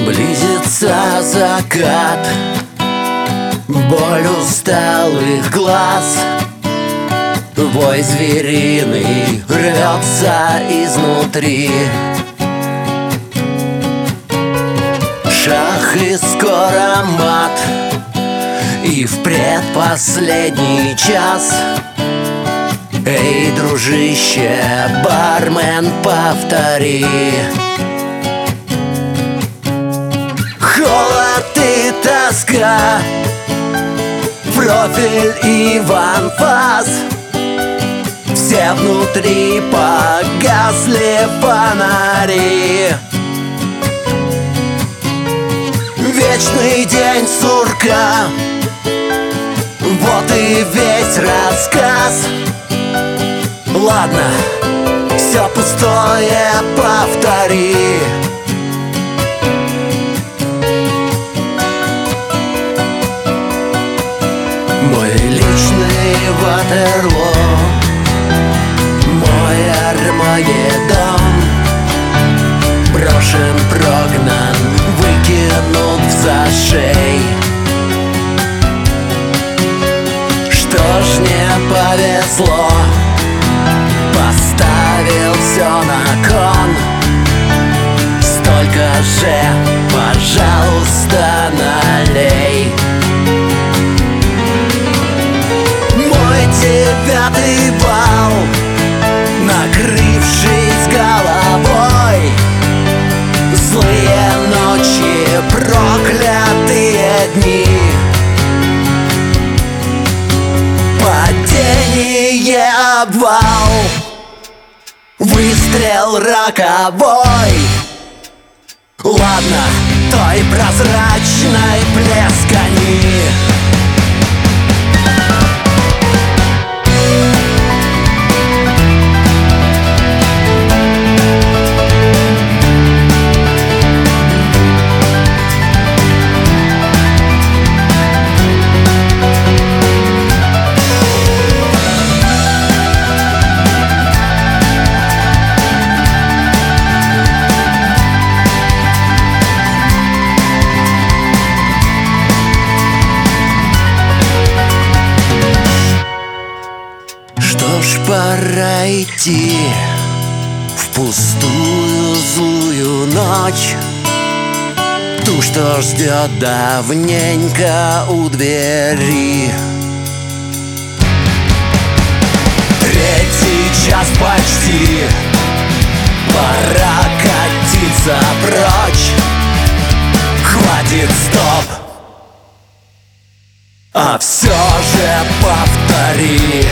Близится закат, боль усталых глаз, вой звериный рвется изнутри. Шах и скоро мат, и в предпоследний час. Эй, дружище, бармен, повтори. Холод и тоска, профиль и ванфас. Все внутри погасли фонари. Вечный день сурка, вот и весь рассказ. Ладно, все пустое повтори. Мой личный Ватерлоо, мой Армагеддон. Брошен, прогнан, выкинут в зашей. Что ж не повезло, поставил все на кон. Столько же, пожалуйста, налей. Мой девятый вал, накрывшись головой. Злые ночи, проклятые дни. Падение, обвал, выстрел роковой. Ладно, той прозрачной плескани. Пора идти в пустую злую ночь, ту, что ждет давненько у двери. Третий час почти, пора катиться прочь. Хватит, стоп, а все же повтори.